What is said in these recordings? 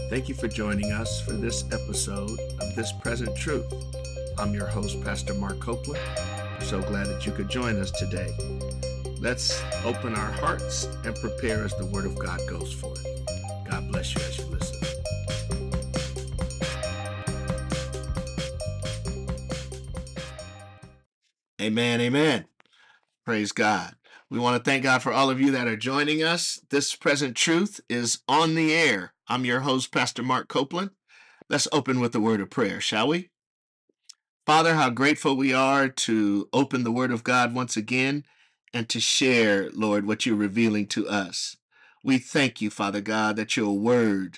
Thank you for joining us for this episode of This Present Truth. I'm your host, Pastor Mark Copeland. I'm so glad that you could join us today. Let's open our hearts and prepare as the Word of God goes forth. God bless you as you listen. Amen, amen. Praise God. We want to thank God for all of you that are joining us. This Present Truth is on the air. I'm your host, Pastor Mark Copeland. Let's open with a word of prayer, shall we? Father, how grateful we are to open the Word of God once again and to share, Lord, what you're revealing to us. We thank you, Father God, that your Word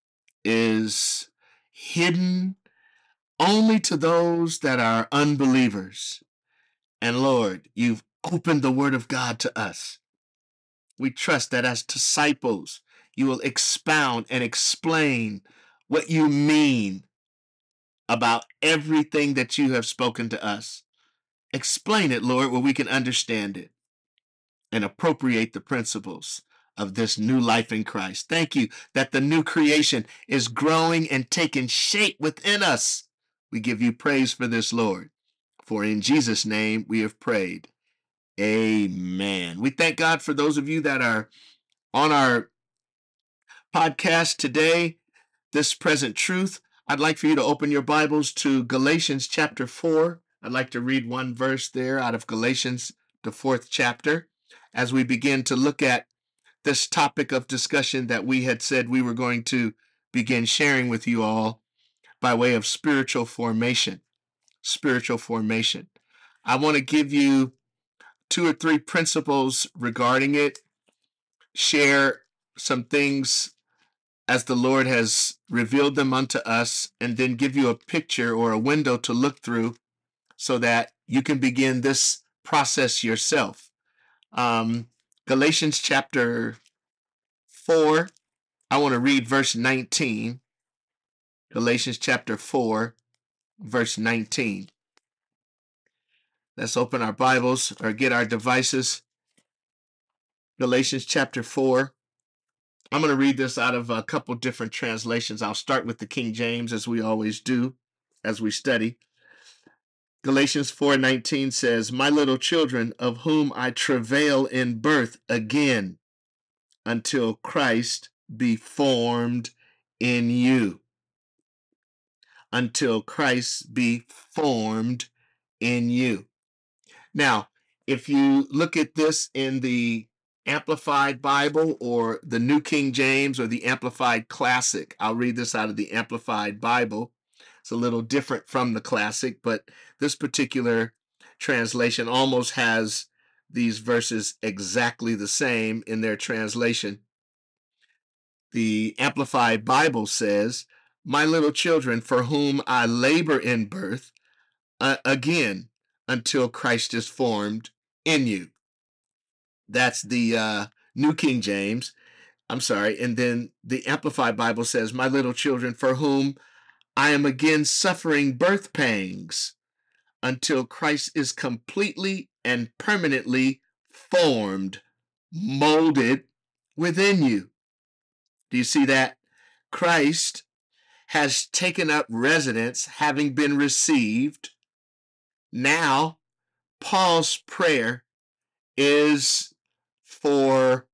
is hidden only to those that are unbelievers. And Lord, you've opened the Word of God to us. We trust that as disciples, you will expound and explain what you mean about everything that you have spoken to us. Explain it, Lord, where we can understand it and appropriate the principles of this new life in Christ. Thank you that the new creation is growing and taking shape within us. We give you praise for this, Lord. For in Jesus' name we have prayed. Amen. We thank God for those of you that are on our podcast today, This Present Truth. I'd like for you to open your Bibles to Galatians chapter 4. I'd like to read one verse there out of Galatians, the 4th chapter, as we begin to look at this topic of discussion that we had said we were going to begin sharing with you all by way of spiritual formation. Spiritual formation. I want to give you 2 or 3 principles regarding it, share some things as the Lord has revealed them unto us, and then give you a picture or a window to look through so that you can begin this process yourself. Galatians chapter 4, I want to read verse 19. Galatians chapter 4, verse 19. Let's open our Bibles or get our devices. Galatians chapter 4. I'm going to read this out of a couple different translations. I'll start with the King James, as we always do as we study. Galatians 4:19 says, "My little children, of whom I travail in birth again, until Christ be formed in you." Until Christ be formed in you. Now, if you look at this in the Amplified Bible or the New King James or the Amplified Classic, I'll read this out of the Amplified Bible. It's a little different from the Classic, but this particular translation almost has these verses exactly the same in their translation. The Amplified Bible says, "My little children, for whom I labor in birth, again, until Christ is formed in you." That's the New King James. I'm sorry. And then the Amplified Bible says, "My little children, for whom I am again suffering birth pangs, until Christ is completely and permanently formed, molded within you." Do you see that? Christ has taken up residence, having been received. Now, Paul's prayer is for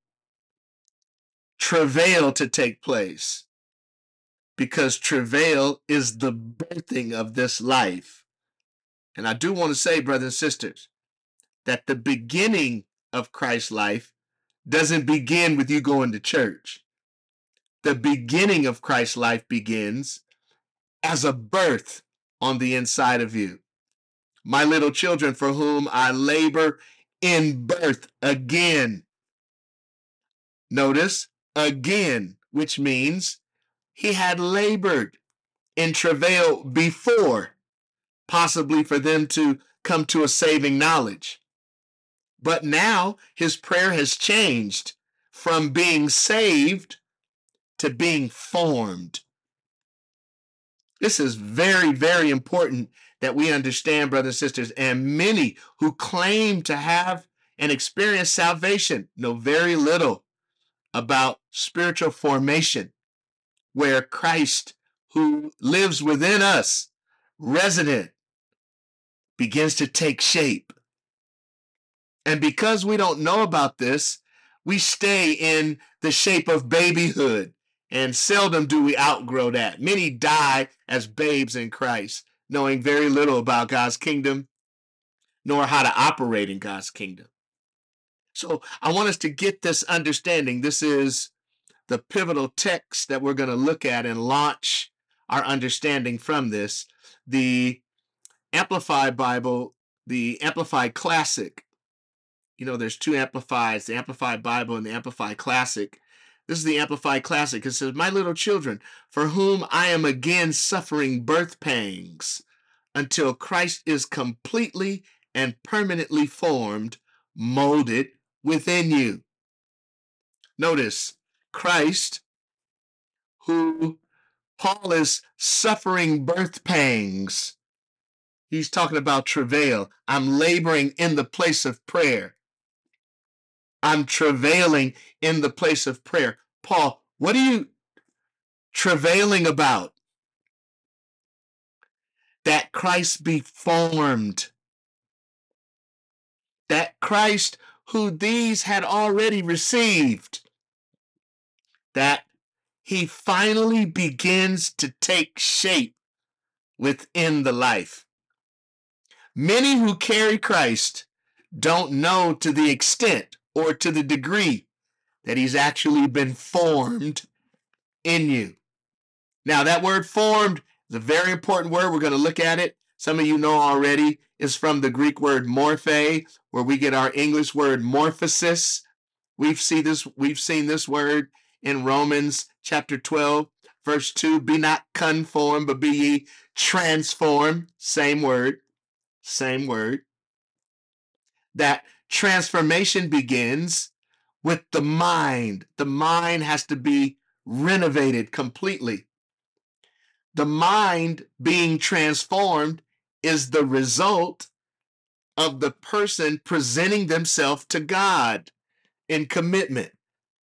travail to take place, because travail is the birthing of this life. And I do want to say, brothers and sisters, that the beginning of Christ's life doesn't begin with you going to church. The beginning of Christ's life begins as a birth on the inside of you. "My little children, for whom I labor in birth again." Notice, again, which means he had labored in travail before, possibly for them to come to a saving knowledge. But now his prayer has changed from being saved to being formed. This is very, very important that we understand, brothers and sisters, and many who claim to have and experience salvation know very little about spiritual formation. where Christ, who lives within us, resident, begins to take shape. And because we don't know about this, we stay in the shape of babyhood, and seldom do we outgrow that. Many die as babes in Christ, knowing very little about God's kingdom, nor how to operate in God's kingdom. So I want us to get this understanding. This is the pivotal text that we're going to look at and launch our understanding from this. The Amplified Bible, the Amplified Classic. You know, there's two Amplifieds, the Amplified Bible and the Amplified Classic. This is the Amplified Classic. It says, "My little children, for whom I am again suffering birth pangs, until Christ is completely and permanently formed, molded within you." Notice, Christ, who Paul is suffering birth pangs. He's talking about travail. I'm laboring in the place of prayer. I'm travailing in the place of prayer. Paul, what are you travailing about? That Christ be formed. That Christ, who these had already received, that he finally begins to take shape within the life. Many who carry Christ don't know to the extent or to the degree that he's actually been formed in you. Now, that word formed is a very important word. We're going to look at it. Some of you know already is from the Greek word morphe, where we get our English word morphosis. We've seen this word in Romans chapter 12, verse 2. Be not conformed, but be ye transformed. Same word. Same word. That transformation begins with the mind. The mind has to be renovated completely. The mind being transformed is the result of the person presenting themselves to God in commitment.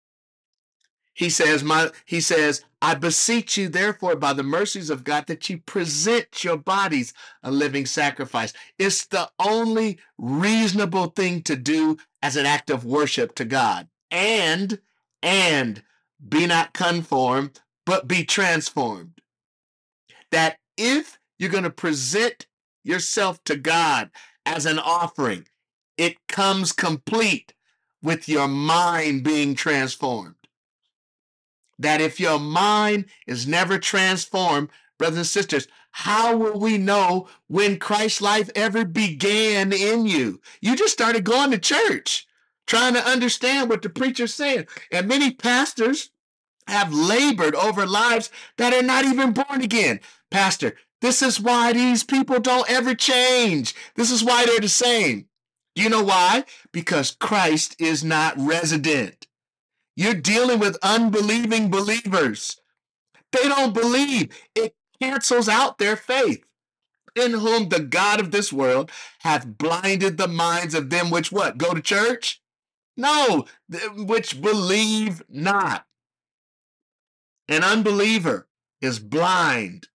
He says, I beseech you, therefore, by the mercies of God, that you present your bodies a living sacrifice. It's the only reasonable thing to do as an act of worship to God. And be not conformed, but be transformed. That if you're going to present yourself to God as an offering, it comes complete with your mind being transformed. That if your mind is never transformed, brothers and sisters, how will we know when Christ's life ever began in you? You just started going to church, trying to understand what the preacher's saying. And many pastors have labored over lives that are not even born again. Pastor, this is why these people don't ever change. This is why they're the same. Do you know why? Because Christ is not resident. You're dealing with unbelieving believers. They don't believe. It cancels out their faith. In whom the God of this world hath blinded the minds of them which what? Go to church? No, which believe not. An unbeliever is blind.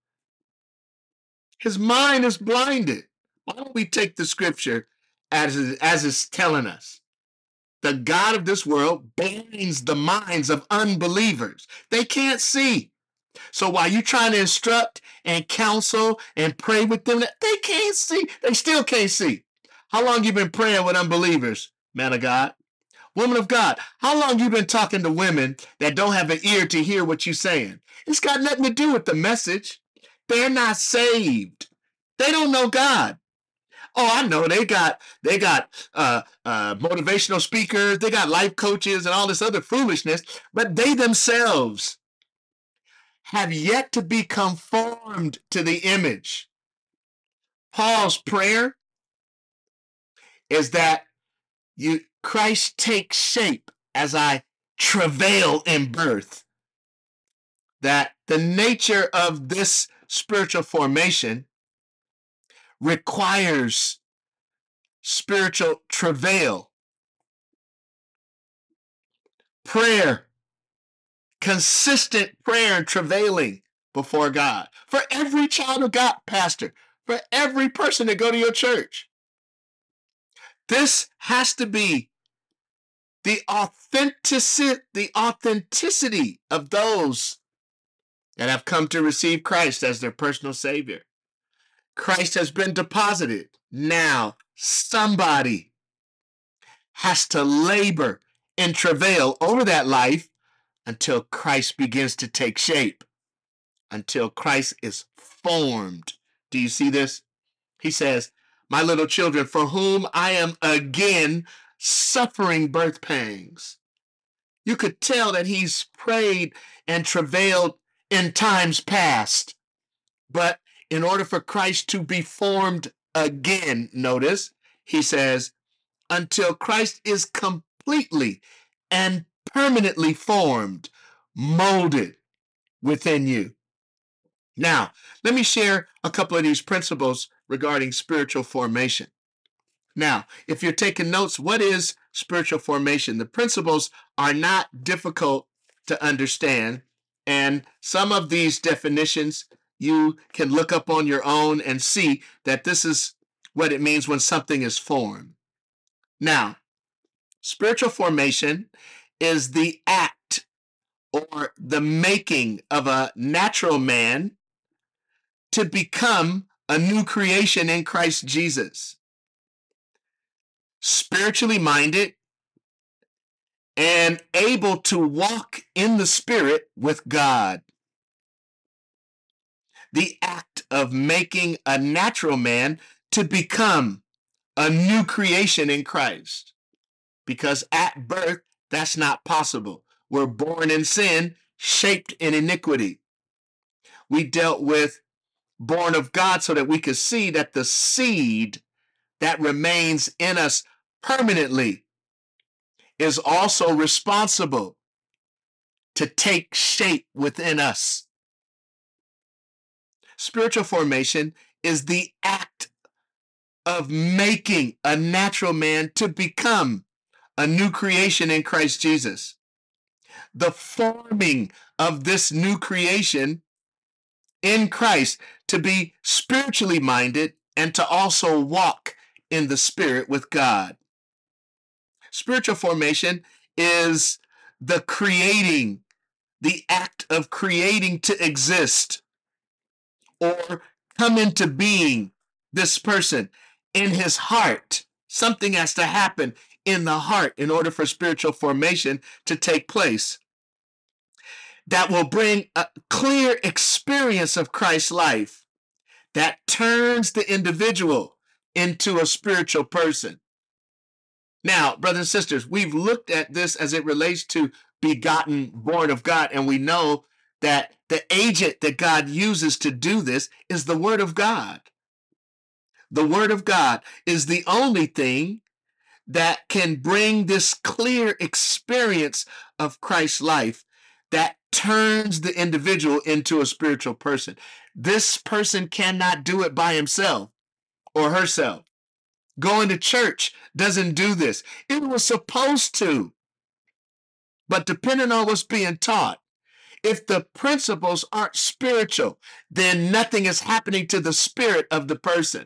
His mind is blinded. Why don't we take the scripture as it's telling us? The God of this world blinds the minds of unbelievers. They can't see. So while you're trying to instruct and counsel and pray with them, they can't see. They still can't see. How long you been praying with unbelievers, man of God? Woman of God, how long you been talking to women that don't have an ear to hear what you're saying? It's got nothing to do with the message. They're not saved. They don't know God. Oh, I know they got motivational speakers, they got life coaches and all this other foolishness, but they themselves have yet to be conformed to the image. Paul's prayer is that Christ takes shape as I travail in birth. That the nature of this spiritual formation requires spiritual travail, prayer, consistent prayer and travailing before God. For every child of God, pastor, for every person that go to your church. This has to be the authenticity of those that have come to receive Christ as their personal Savior. Christ has been deposited. Now somebody has to labor and travail over that life until Christ begins to take shape, until Christ is formed. Do you see this? He says, my little children, for whom I am again suffering birth pangs. You could tell that he's prayed and travailed in times past. But in order for Christ to be formed again, notice, he says, until Christ is completely and permanently formed, molded within you. Now, let me share a couple of these principles regarding spiritual formation. Now, if you're taking notes, what is spiritual formation? The principles are not difficult to understand, and some of these definitions you can look up on your own and see that this is what it means when something is formed. Now, spiritual formation is the act or the making of a natural man to become a new creation in Christ Jesus. Spiritually minded and able to walk in the Spirit with God. The act of making a natural man to become a new creation in Christ. Because at birth, that's not possible. We're born in sin, shaped in iniquity. We dealt with born of God so that we could see that the seed that remains in us permanently is also responsible to take shape within us. Spiritual formation is the act of making a natural man to become a new creation in Christ Jesus. The forming of this new creation in Christ to be spiritually minded and to also walk in the Spirit with God. Spiritual formation is the act of creating to exist or come into being this person in his heart. Something has to happen in the heart in order for spiritual formation to take place. That will bring a clear experience of Christ's life that turns the individual into a spiritual person. Now, brothers and sisters, we've looked at this as it relates to begotten, born of God, and we know that the agent that God uses to do this is the Word of God. The Word of God is the only thing that can bring this clear experience of Christ's life that turns the individual into a spiritual person. This person cannot do it by himself or herself. Going to church doesn't do this. It was supposed to. But depending on what's being taught, if the principles aren't spiritual, then nothing is happening to the spirit of the person.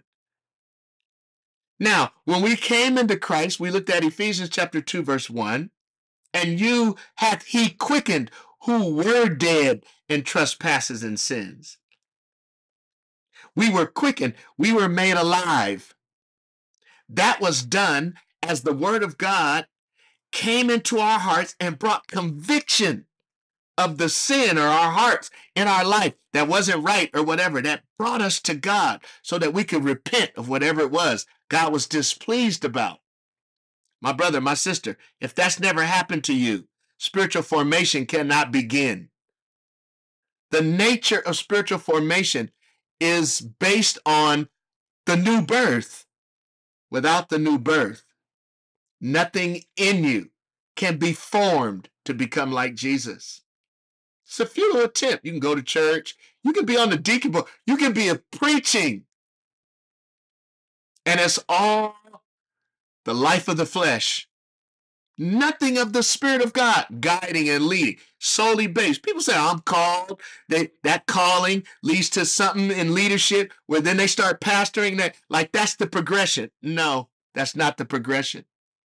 Now, when we came into Christ, we looked at Ephesians chapter 2, verse 1, and you hath he quickened who were dead in trespasses and sins. We were quickened. We were made alive. That was done as the Word of God came into our hearts and brought conviction of the sin or our hearts in our life that wasn't right or whatever, that brought us to God so that we could repent of whatever it was God was displeased about. My brother, my sister, if that's never happened to you, spiritual formation cannot begin. The nature of spiritual formation is based on the new birth. Without the new birth, nothing in you can be formed to become like Jesus. It's a futile attempt. You can go to church. You can be on the deacon board. You can be a preaching. And it's all the life of the flesh. Nothing of the Spirit of God guiding and leading, solely based. People say, I'm called. That calling leads to something in leadership where then they start pastoring that. Like that's the progression. No, that's not the progression.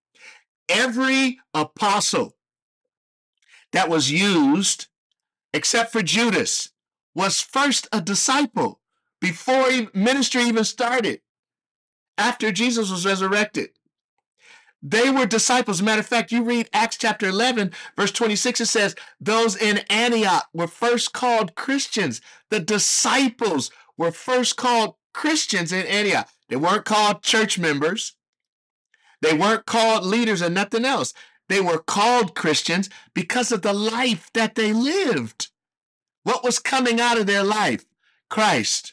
Every apostle that was used, except for Judas, was first a disciple before ministry even started, after Jesus was resurrected. They were disciples. As a matter of fact, you read Acts chapter 11, verse 26, it says, those in Antioch were first called Christians. The disciples were first called Christians in Antioch. They weren't called church members. They weren't called leaders or nothing else. They were called Christians because of the life that they lived. What was coming out of their life? Christ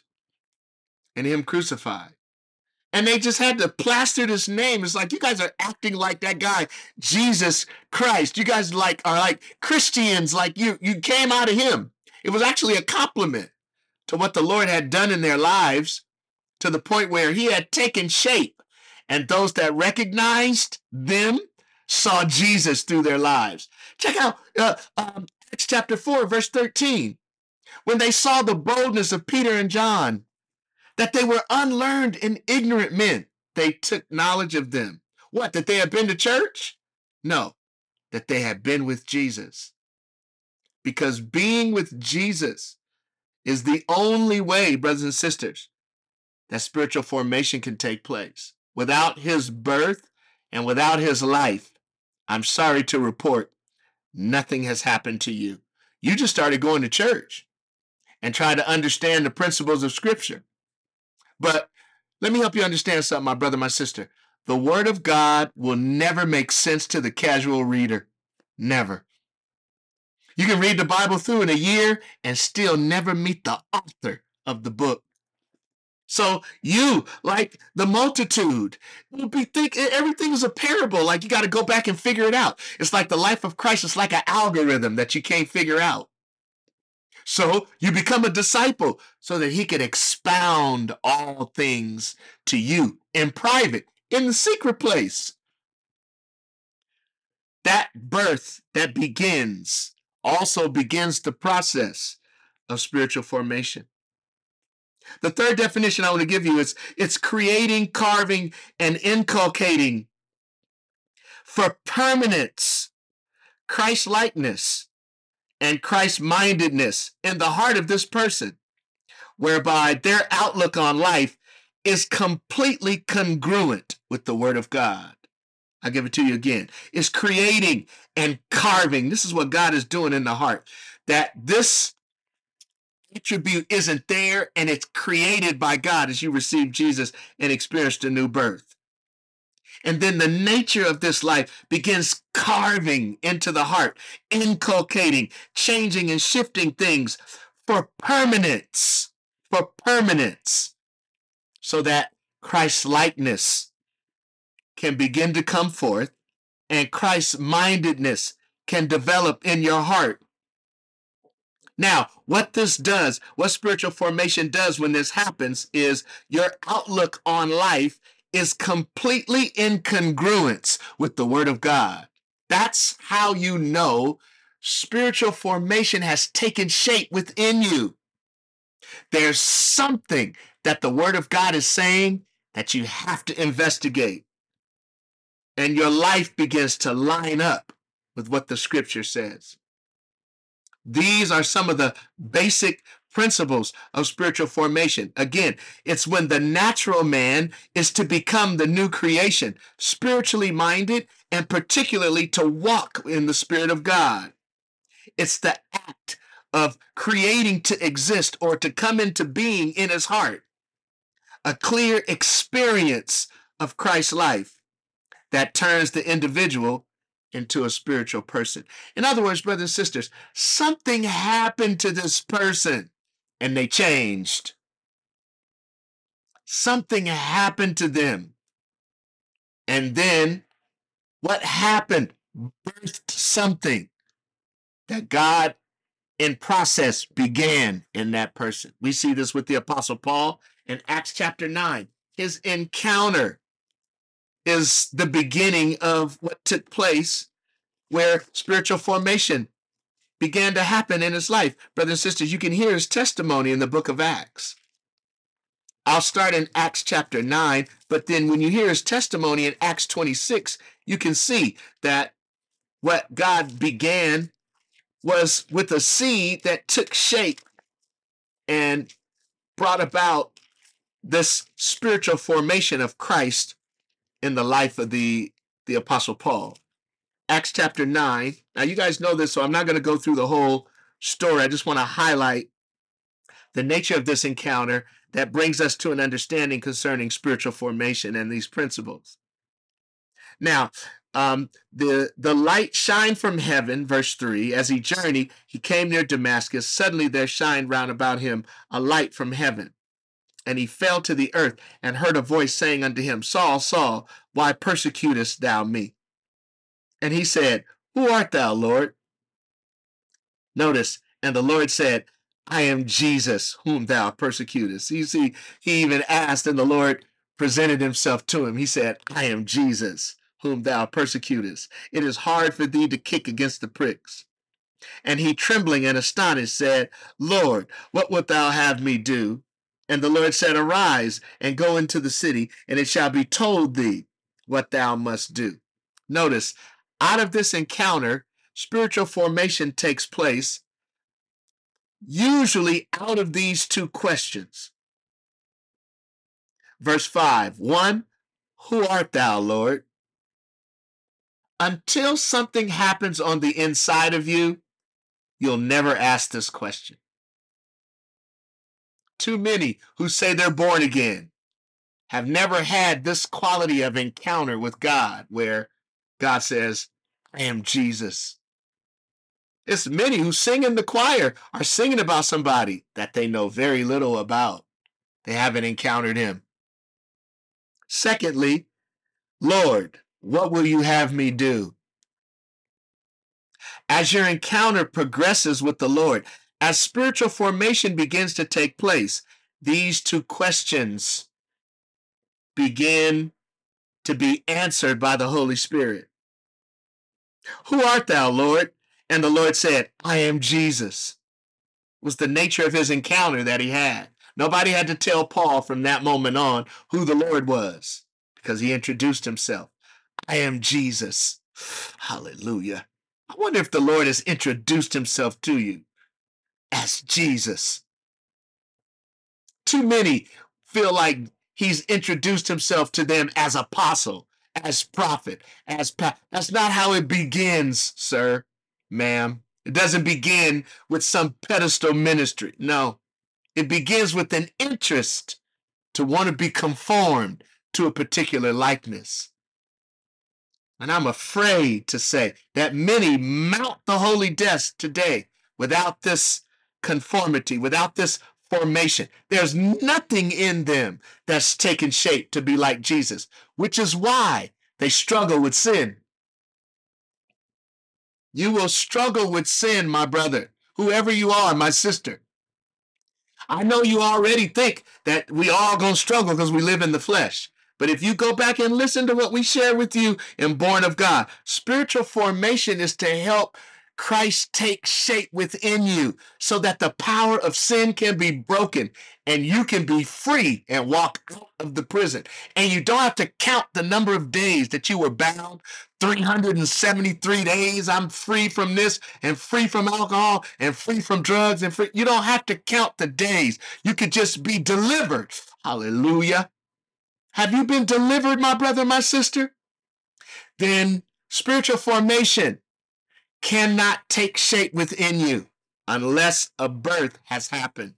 and Him crucified. And they just had to plaster this name. It's like, you guys are acting like that guy, Jesus Christ. You guys are like Christians, like you came out of Him. It was actually a compliment to what the Lord had done in their lives, to the point where He had taken shape. And those that recognized them saw Jesus through their lives. Check out Acts chapter 4, verse 13. When they saw the boldness of Peter and John, that they were unlearned and ignorant men, they took knowledge of them. What, that they had been to church? No, that they had been with Jesus. Because being with Jesus is the only way, brothers and sisters, that spiritual formation can take place. Without His birth and without His life, I'm sorry to report, nothing has happened to you. You just started going to church and trying to understand the principles of Scripture. But let me help you understand something, my brother, my sister. The Word of God will never make sense to the casual reader. Never. You can read the Bible through in a year and still never meet the author of the book. So you, like the multitude, will be thinking everything is a parable. Like you got to go back and figure it out. It's like the life of Christ. It's like an algorithm that you can't figure out. So you become a disciple so that He can expound all things to you in private, in the secret place. That birth that begins also begins the process of spiritual formation. The third definition I want to give you is it's creating, carving, and inculcating for permanence, Christ-likeness, and Christ-mindedness in the heart of this person, whereby their outlook on life is completely congruent with the Word of God. I'll give it to you again. It's creating and carving. This is what God is doing in the heart. That this attribute isn't there, and it's created by God as you receive Jesus and experience the new birth. And then the nature of this life begins carving into the heart, inculcating, changing, and shifting things for permanence, so that Christ's likeness can begin to come forth and Christ's mindedness can develop in your heart. Now, what this does, what spiritual formation does when this happens, is your outlook on life is completely in congruence with the Word of God. That's how you know spiritual formation has taken shape within you. There's something that the Word of God is saying that you have to investigate. And your life begins to line up with what the Scripture says. These are some of the basic principles of spiritual formation. Again, it's when the natural man is to become the new creation, spiritually minded, and particularly to walk in the Spirit of God. It's the act of creating to exist or to come into being in his heart. A clear experience of Christ's life that turns the individual into a spiritual person. In other words, brothers and sisters, something happened to this person and they changed. Something happened to them. And then what happened birthed something that God in process began in that person. We see this with the Apostle Paul in Acts chapter 9. His encounter is the beginning of what took place where spiritual formation began to happen in his life. Brothers and sisters, you can hear his testimony in the book of Acts. I'll start in Acts chapter 9, but then when you hear his testimony in Acts 26, you can see that what God began was with a seed that took shape and brought about this spiritual formation of Christ in the life of the Apostle Paul. Acts chapter 9. Now, you guys know this, so I'm not going to go through the whole story. I just want to highlight the nature of this encounter that brings us to an understanding concerning spiritual formation and these principles. Now, the light shined from heaven, verse 3. As he journeyed, he came near Damascus. Suddenly there shined round about him a light from heaven. And he fell to the earth and heard a voice saying unto him, Saul, Saul, why persecutest thou me? And he said, Who art thou, Lord? Notice, and the Lord said, I am Jesus, whom thou persecutest. You see, he even asked, and the Lord presented himself to him. He said, I am Jesus, whom thou persecutest. It is hard for thee to kick against the pricks. And he, trembling and astonished, said, Lord, what wilt thou have me do? And the Lord said, Arise and go into the city, and it shall be told thee what thou must do. Notice, out of this encounter, spiritual formation takes place, usually out of these two questions. Verse 5, 1, Who art thou, Lord? Until something happens on the inside of you, you'll never ask this question. Too many who say they're born again have never had this quality of encounter with God where God says, I am Jesus. It's many who sing in the choir are singing about somebody that they know very little about. They haven't encountered him. Secondly, Lord, what will you have me do? As your encounter progresses with the Lord, as spiritual formation begins to take place, these two questions begin to be answered by the Holy Spirit. Who art thou, Lord? And the Lord said, I am Jesus. It was the nature of his encounter that he had. Nobody had to tell Paul from that moment on who the Lord was because he introduced himself. I am Jesus. Hallelujah. I wonder if the Lord has introduced himself to you as Jesus. Too many feel like he's introduced himself to them as apostle, as prophet, that's not how it begins, sir, ma'am. It doesn't begin with some pedestal ministry. No, it begins with an interest to want to be conformed to a particular likeness. And I'm afraid to say that many mount the holy desk today without this conformity, without this formation. There's nothing in them that's taken shape to be like Jesus, which is why they struggle with sin. You will struggle with sin, my brother, whoever you are, my sister. I know you already think that we all gonna struggle because we live in the flesh. But if you go back and listen to what we share with you in Born of God, spiritual formation is to help Christ take shape within you so that the power of sin can be broken and you can be free and walk out of the prison. And you don't have to count the number of days that you were bound. 373 days I'm free from this and free from alcohol and free from drugs and free. You don't have to count the days. You could just be delivered. Hallelujah. Have you been delivered, my brother, my sister? Then spiritual formation cannot take shape within you unless a birth has happened.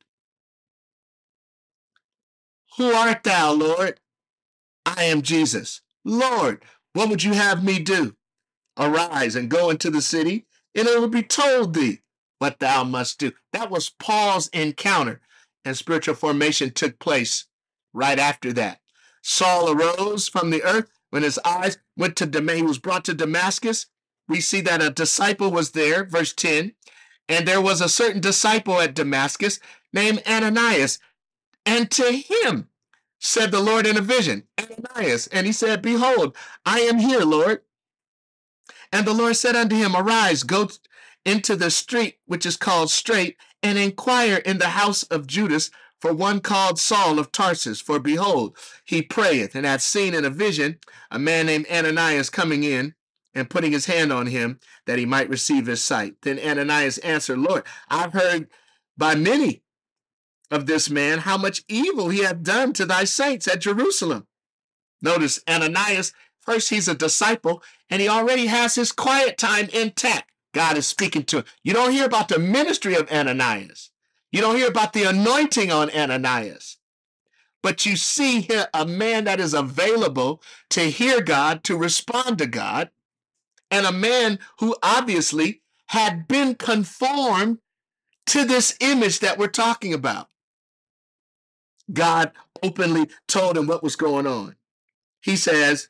Who art thou, Lord? I am Jesus. Lord, what would you have me do? Arise and go into the city, and it will be told thee what thou must do. That was Paul's encounter, and spiritual formation took place right after that. Saul arose from the earth when his eyes went to Damascus. He was brought to Damascus. We see that a disciple was there, verse 10, and there was a certain disciple at Damascus named Ananias, and to him said the Lord in a vision, Ananias. And he said, Behold, I am here, Lord. And the Lord said unto him, Arise, go into the street which is called Straight, and inquire in the house of Judas for one called Saul of Tarsus. For behold, he prayeth, and hath seen in a vision a man named Ananias coming in and putting his hand on him that he might receive his sight. Then Ananias answered, Lord, I've heard by many of this man how much evil he hath done to thy saints at Jerusalem. Notice Ananias, first he's a disciple, and he already has his quiet time intact. God is speaking to him. You don't hear about the ministry of Ananias. You don't hear about the anointing on Ananias. But you see here a man that is available to hear God, to respond to God, and a man who obviously had been conformed to this image that we're talking about. God openly told him what was going on. He says,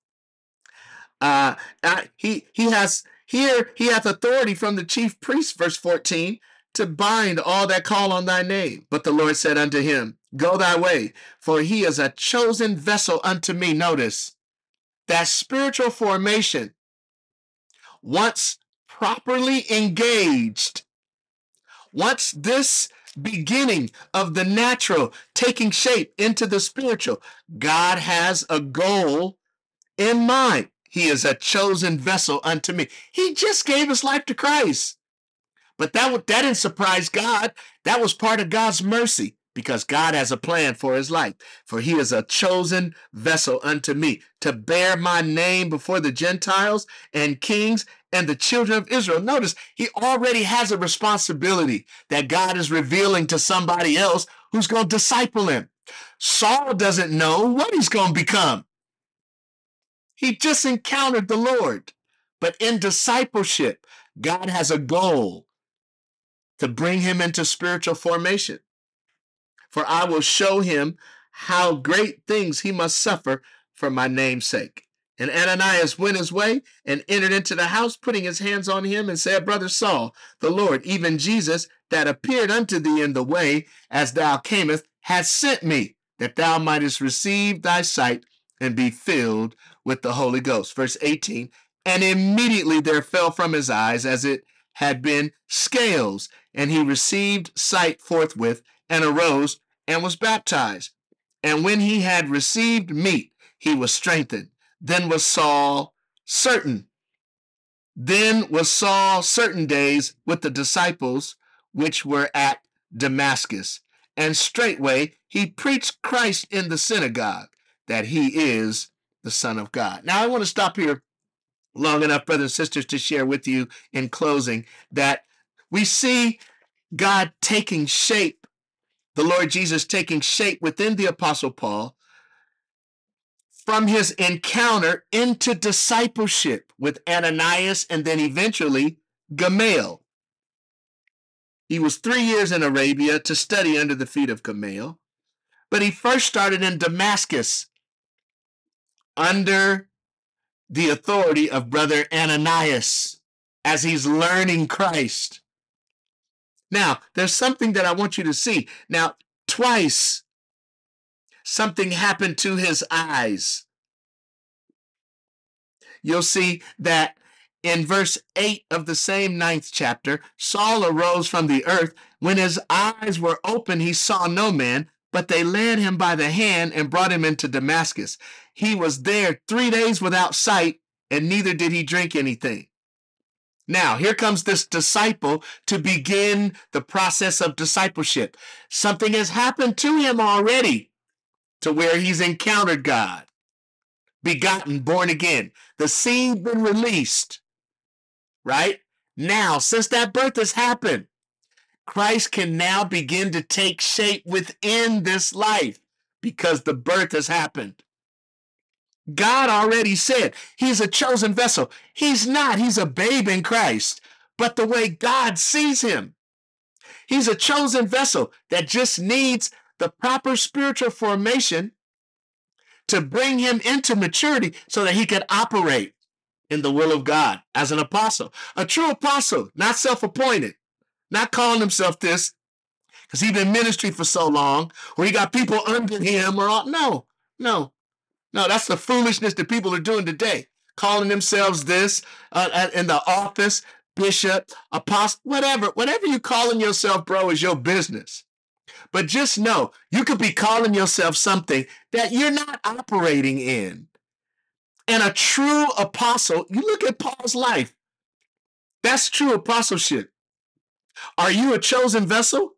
he hath authority from the chief priest, verse 14, to bind all that call on thy name. But the Lord said unto him, Go thy way, for he is a chosen vessel unto me. Notice that spiritual formation, once properly engaged, once this beginning of the natural taking shape into the spiritual, God has a goal in mind. He is a chosen vessel unto me. He just gave his life to Christ. But that didn't surprise God. That was part of God's mercy, because God has a plan for his life. For he is a chosen vessel unto me to bear my name before the Gentiles and kings and the children of Israel. Notice he already has a responsibility that God is revealing to somebody else who's going to disciple him. Saul doesn't know what he's going to become. He just encountered the Lord. But in discipleship, God has a goal to bring him into spiritual formation. For I will show him how great things he must suffer for my name's sake. And Ananias went his way and entered into the house, putting his hands on him, and said, Brother Saul, the Lord, even Jesus, that appeared unto thee in the way as thou camest, hath sent me, that thou mightest receive thy sight and be filled with the Holy Ghost. Verse 18, and immediately there fell from his eyes as it had been scales, and he received sight forthwith, and arose and was baptized. And when he had received meat, he was strengthened. Then was Saul certain days with the disciples which were at Damascus. And straightway he preached Christ in the synagogue, that he is the Son of God. Now I want to stop here long enough, brothers and sisters, to share with you in closing that we see God taking shape, the Lord Jesus taking shape within the Apostle Paul from his encounter into discipleship with Ananias and then eventually Gamaliel. He was 3 years in Arabia to study under the feet of Gamaliel, but he first started in Damascus under the authority of brother Ananias as he's learning Christ. Now, there's something that I want you to see. Now, twice something happened to his eyes. You'll see that in verse 8 of the same 9th chapter, Saul arose from the earth. When his eyes were open, he saw no man, but they led him by the hand and brought him into Damascus. He was there 3 days without sight, and neither did he drink anything. Now, here comes this disciple to begin the process of discipleship. Something has happened to him already to where he's encountered God, begotten, born again. The seed been released, right? Now, since that birth has happened, Christ can now begin to take shape within this life because the birth has happened. God already said he's a chosen vessel. He's not. He's a babe in Christ. But the way God sees him, he's a chosen vessel that just needs the proper spiritual formation to bring him into maturity so that he can operate in the will of God as an apostle. A true apostle, not self-appointed, not calling himself this, Has he been in ministry for so long, or he got people under him, or all? No, no, no. That's the foolishness that people are doing today, calling themselves this in the office, bishop, apostle, whatever you calling yourself, bro, is your business. But just know you could be calling yourself something that you're not operating in. And a true apostle, you look at Paul's life. That's true apostleship. Are you a chosen vessel?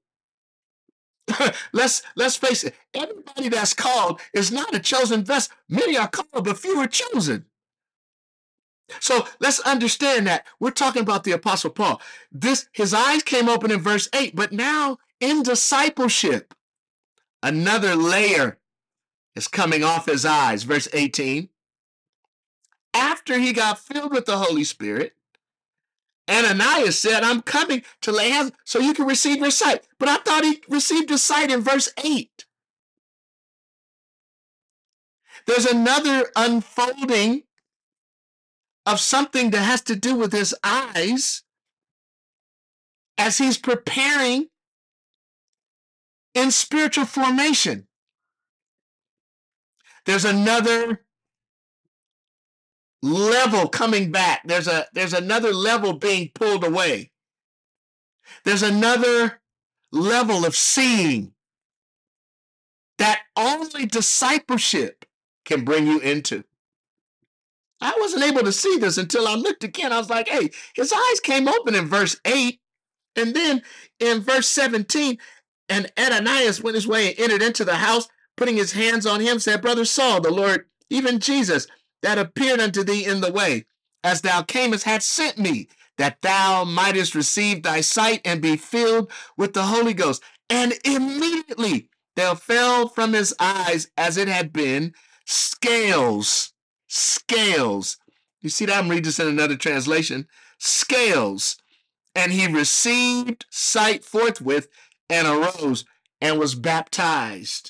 let's face it. Everybody that's called is not a chosen vessel. Many are called, but few are chosen. So let's understand that we're talking about the Apostle Paul. His eyes came open in verse 8, but now in discipleship, another layer is coming off his eyes. Verse 18. After he got filled with the Holy Spirit, Ananias said, I'm coming to lay hands so you can receive your sight. But I thought he received his sight in verse 8. There's another unfolding of something that has to do with his eyes as he's preparing in spiritual formation. There's another level coming back. There's another level being pulled away. There's another level of seeing that only discipleship can bring you into. I wasn't able to see this until I looked again. I was like, hey, his eyes came open in verse 8. And then in verse 17, and Ananias went his way and entered into the house, putting his hands on him, said, Brother Saul, the Lord, even Jesus, that appeared unto thee in the way, as thou camest, hath sent me, that thou mightest receive thy sight and be filled with the Holy Ghost. And immediately there fell from his eyes, as it had been, scales. Scales. You see that? I'm reading this in another translation. Scales. And he received sight forthwith and arose and was baptized.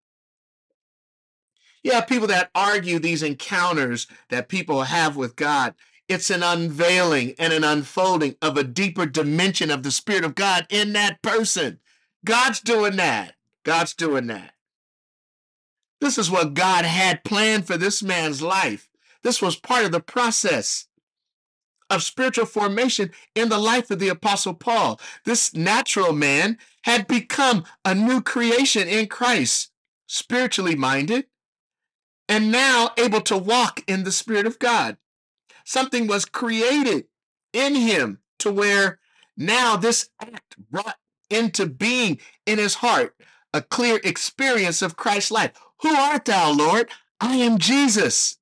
You have people that argue these encounters that people have with God. It's an unveiling and an unfolding of a deeper dimension of the Spirit of God in that person. God's doing that. God's doing that. This is what God had planned for this man's life. This was part of the process of spiritual formation in the life of the Apostle Paul. This natural man had become a new creation in Christ, spiritually minded, and now able to walk in the Spirit of God. Something was created in him to where now this act brought into being in his heart a clear experience of Christ's life. Who art thou, Lord? I am Jesus.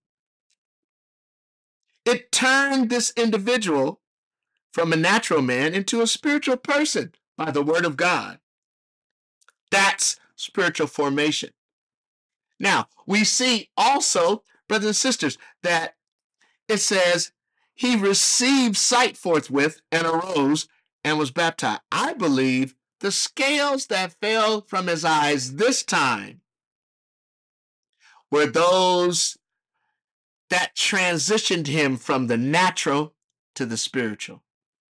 It turned this individual from a natural man into a spiritual person by the word of God. That's spiritual formation. Now, we see also, brothers and sisters, that it says he received sight forthwith and arose and was baptized. I believe the scales that fell from his eyes this time were those that transitioned him from the natural to the spiritual.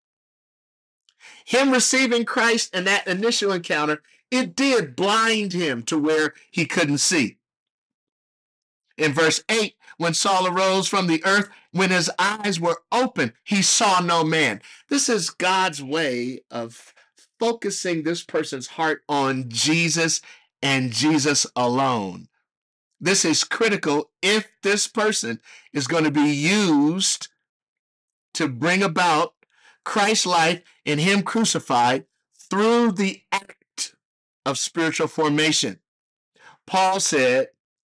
Him receiving Christ and that initial encounter, it did blind him to where he couldn't see. In verse 8, when Saul arose from the earth, when his eyes were open, he saw no man. This is God's way of focusing this person's heart on Jesus and Jesus alone. This is critical if this person is going to be used to bring about Christ's life in him crucified through the act of spiritual formation. Paul said,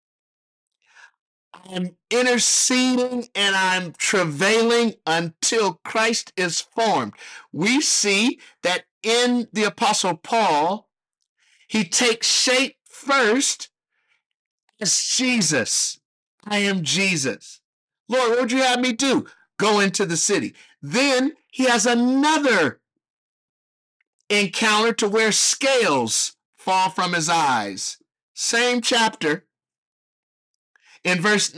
I'm interceding and I'm travailing until Christ is formed. We see that in the Apostle Paul, he takes shape first as Jesus. I am Jesus. Lord, what would you have me do? Go into the city. Then he has another encounter to where scales fall from his eyes. Same chapter. In verse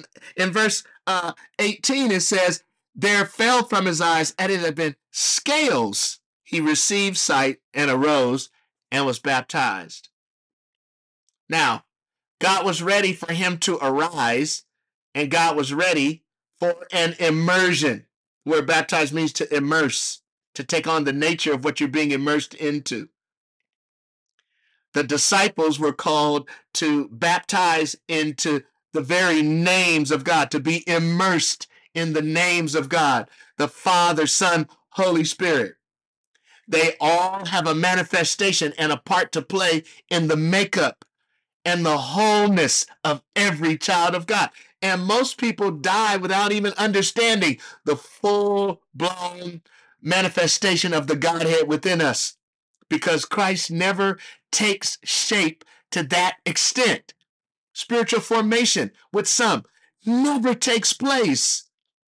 18, it says, there fell from his eyes, and it had been scales. He received sight and arose and was baptized. Now, God was ready for him to arise, and God was ready for an immersion, where baptized means to immerse, to take on the nature of what you're being immersed into. The disciples were called to baptize into the very names of God, to be immersed in the names of God, the Father, Son, Holy Spirit. They all have a manifestation and a part to play in the makeup and the wholeness of every child of God. And most people die without even understanding the full-blown manifestation of the Godhead within us, because Christ never takes shape to that extent. Spiritual formation with some never takes place.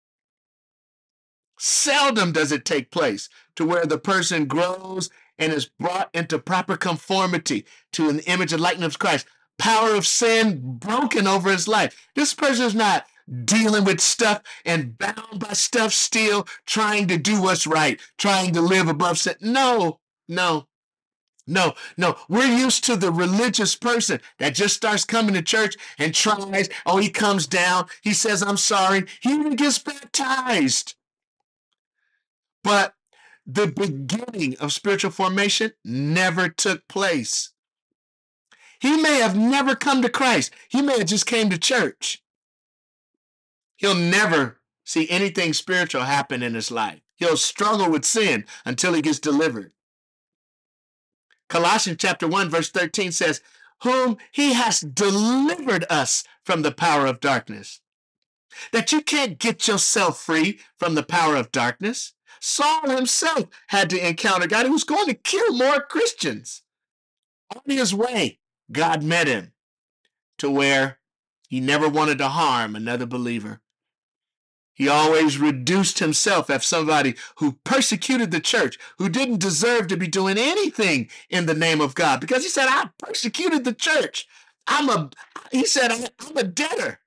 Seldom does it take place to where the person grows and is brought into proper conformity to an image and likeness of Christ. Power of sin broken over his life. This person is not dealing with stuff and bound by stuff still, trying to do what's right, trying to live above sin. No, no, no, no. We're used to the religious person that just starts coming to church and tries. Oh, he comes down. He says, I'm sorry. He even gets baptized. But the beginning of spiritual formation never took place. He may have never come to Christ. He may have just came to church. He'll never see anything spiritual happen in his life. He'll struggle with sin until he gets delivered. Colossians chapter 1, verse 13 says, whom he has delivered us from the power of darkness. That you can't get yourself free from the power of darkness. Saul himself had to encounter God. He was going to kill more Christians. On his way, God met him to where he never wanted to harm another believer. He always reduced himself as somebody who persecuted the church, who didn't deserve to be doing anything in the name of God, because he said, I persecuted the church. I'm a debtor.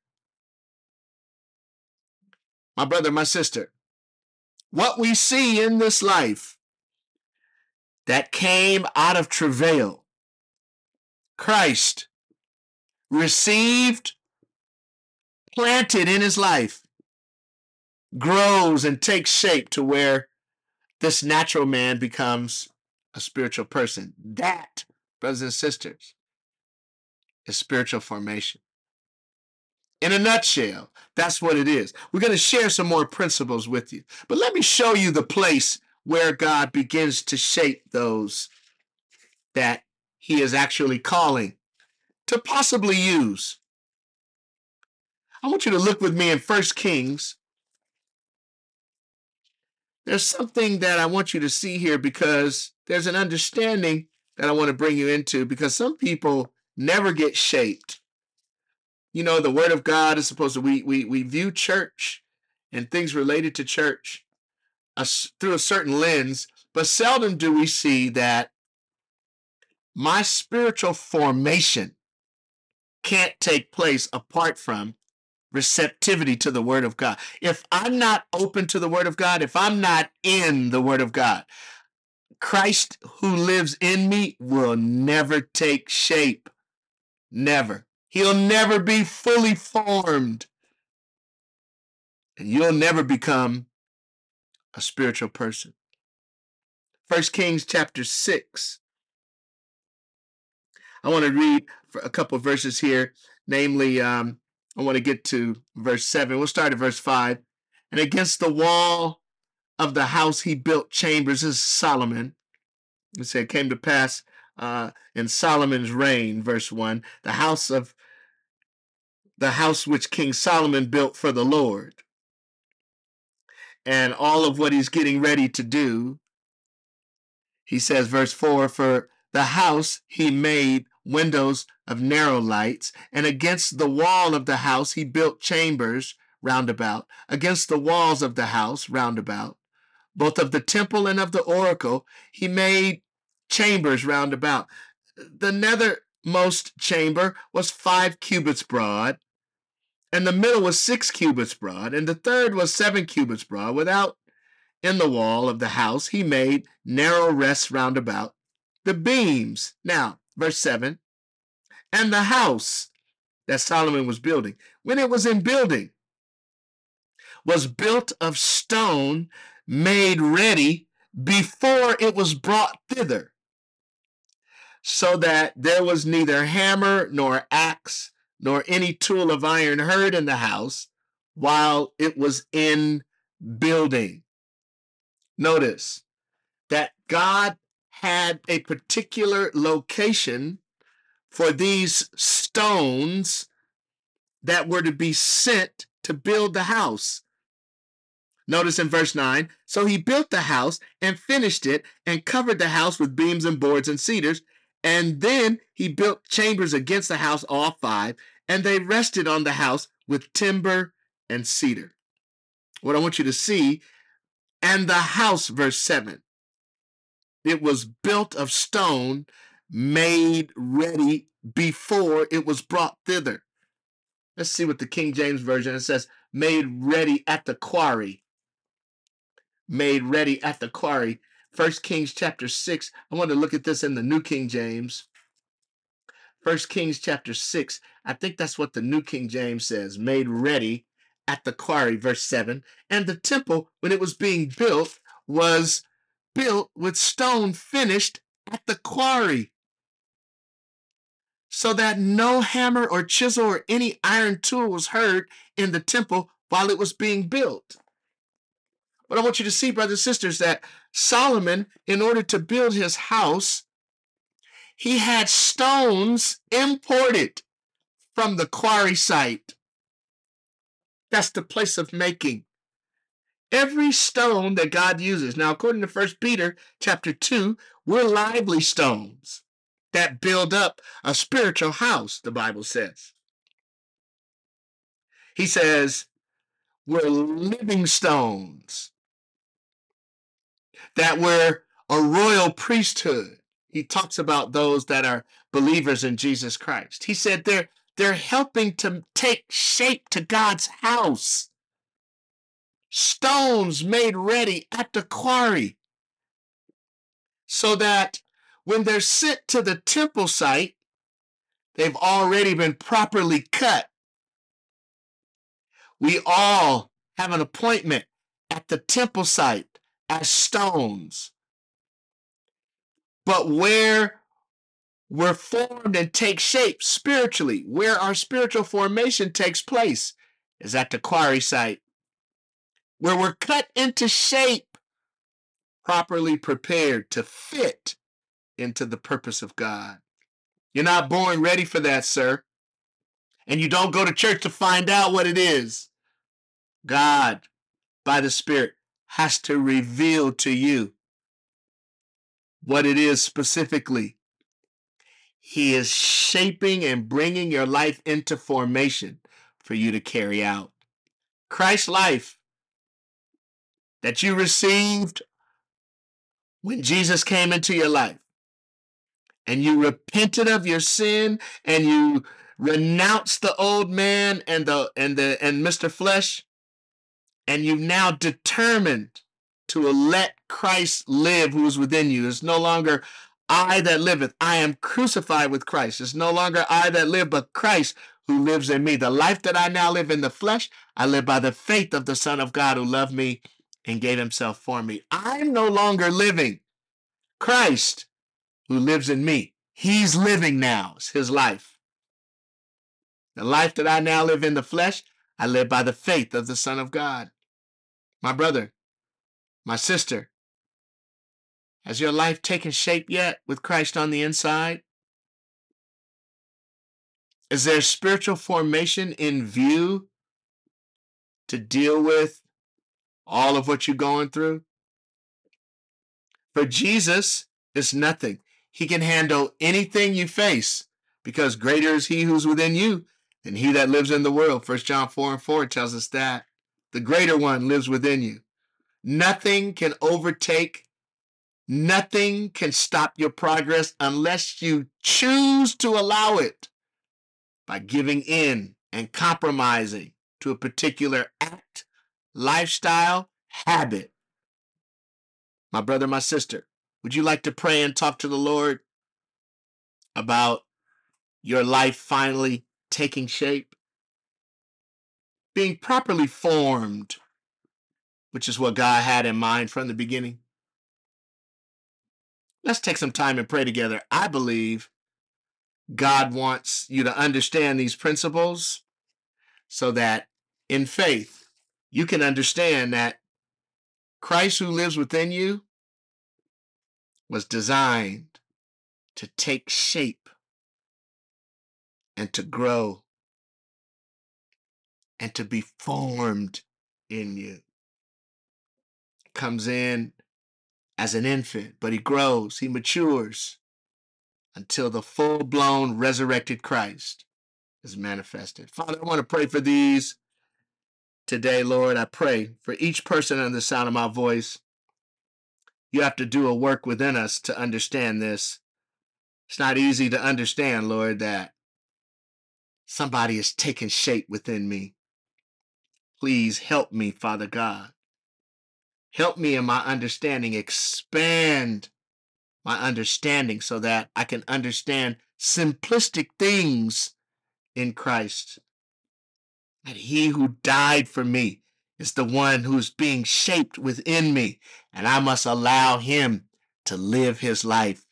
My brother, my sister, what we see in this life that came out of travail, Christ received, planted in his life, grows and takes shape to where this natural man becomes a spiritual person. That, brothers and sisters, is spiritual formation. In a nutshell, that's what it is. We're going to share some more principles with you. But let me show you the place where God begins to shape those that he is actually calling to possibly use. I want you to look with me in 1 Kings. There's something that I want you to see here, because there's an understanding that I want to bring you into, because some people never get shaped. You know, the Word of God is supposed to, we view church and things related to church through a certain lens, but seldom do we see that my spiritual formation can't take place apart from receptivity to the Word of God. If I'm not open to the Word of God, if I'm not in the Word of God, Christ who lives in me will never take shape. Never. He'll never be fully formed. And you'll never become a spiritual person. 1 Kings chapter 6. I want to read a couple of verses here. Namely, I want to get to verse 7. We'll start at verse 5. And against the wall of the house he built chambers. This is Solomon. It said, came to pass in Solomon's reign, verse 1, the house which King Solomon built for the Lord. And all of what he's getting ready to do, he says, verse 4, for the house he made windows of narrow lights, and against the wall of the house he built chambers round about, against the walls of the house round about, both of the temple and of the oracle, he made chambers round about. The nethermost chamber was 5 cubits broad, and the middle was 6 cubits broad, and the third was 7 cubits broad. Without in the wall of the house he made narrow rests round about. the beams. Now, verse 7, and the house that Solomon was building, when it was in building, was built of stone made ready before it was brought thither, so that there was neither hammer nor axe nor any tool of iron heard in the house while it was in building. Notice that God had a particular location for these stones that were to be sent to build the house. Notice in verse 9, so he built the house and finished it and covered the house with beams and boards and cedars. And then he built chambers against the house, all 5, and they rested on the house with timber and cedar. What I want you to see, and the house, verse 7, it was built of stone, made ready before it was brought thither. Let's see what the King James Version, it says, made ready at the quarry. Made ready at the quarry. 1 Kings chapter 6. I want to look at this in the New King James. 1 Kings chapter 6. I think that's what the New King James says. Made ready at the quarry, verse 7. And the temple, when it was being built, was built with stone finished at the quarry, so that no hammer or chisel or any iron tool was heard in the temple while it was being built. But I want you to see, brothers and sisters, that Solomon, in order to build his house, he had stones imported from the quarry site. That's the place of making. Every stone that God uses. Now, according to 1 Peter chapter 2, we're lively stones that build up a spiritual house, the Bible says. He says, we're living stones, that we're a royal priesthood. He talks about those that are believers in Jesus Christ. He said they're helping to take shape to God's house. Stones made ready at the quarry, so that when they're sent to the temple site, they've already been properly cut. We all have an appointment at the temple site as stones. But where we're formed and take shape spiritually, where our spiritual formation takes place, is at the quarry site, where we're cut into shape, properly prepared to fit into the purpose of God. You're not born ready for that, sir. And you don't go to church to find out what it is. God, by the Spirit, has to reveal to you what it is specifically. He is shaping and bringing your life into formation for you to carry out. Christ's life that you received when Jesus came into your life, and you repented of your sin, and you renounced the old man and Mr. Flesh, and you've now determined to let Christ live who is within you. It's no longer I that liveth. I am crucified with Christ. It's no longer I that live, but Christ who lives in me. The life that I now live in the flesh, I live by the faith of the Son of God who loved me and gave himself for me. I'm no longer living. Christ who lives in me, he's living now. It's his life. The life that I now live in the flesh, I live by the faith of the Son of God. My brother, my sister, has your life taken shape yet with Christ on the inside? Is there spiritual formation in view to deal with all of what you're going through? For Jesus, it's nothing. He can handle anything you face, because greater is he who's within you than he that lives in the world. 1 John 4:4 tells us that. The greater one lives within you. Nothing can overtake, nothing can stop your progress unless you choose to allow it by giving in and compromising to a particular act, lifestyle, habit. My brother, my sister, Would you like to pray and talk to the Lord about your life finally taking shape? Being properly formed, which is what God had in mind from the beginning. Let's take some time and pray together. I believe God wants you to understand these principles so that in faith you can understand that Christ who lives within you was designed to take shape and to grow and to be formed in you. Comes in as an infant, but he grows, he matures until the full-blown resurrected Christ is manifested. Father, I want to pray for these today, Lord. I pray for each person under the sound of my voice. You have to do a work within us to understand this. It's not easy to understand, Lord, that somebody is taking shape within me. Please help me, Father God. Help me in my understanding. Expand my understanding so that I can understand simplistic things in Christ. That he who died for me is the one who's being shaped within me, and I must allow him to live his life.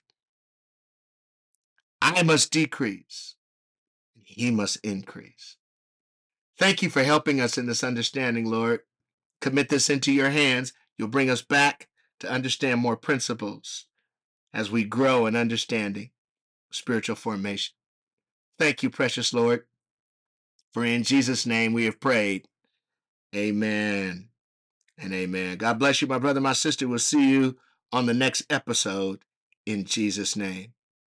I must decrease, he must increase. Thank you for helping us in this understanding, Lord. Commit this into your hands. You'll bring us back to understand more principles as we grow in understanding spiritual formation. Thank you, precious Lord, for in Jesus' name we have prayed. Amen and amen. God bless you, my brother, my sister. We'll see you on the next episode in Jesus' name.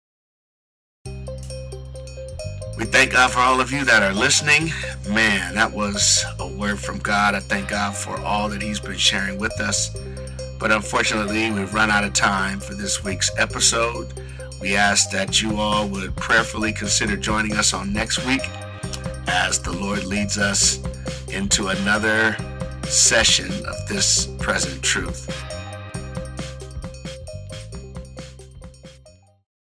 We thank God for all of you that are listening. Man, that was a word from God. I thank God for all that he's been sharing with us. But unfortunately, we've run out of time for this week's episode. We ask that you all would prayerfully consider joining us on next week as the Lord leads us into another session of This Present Truth.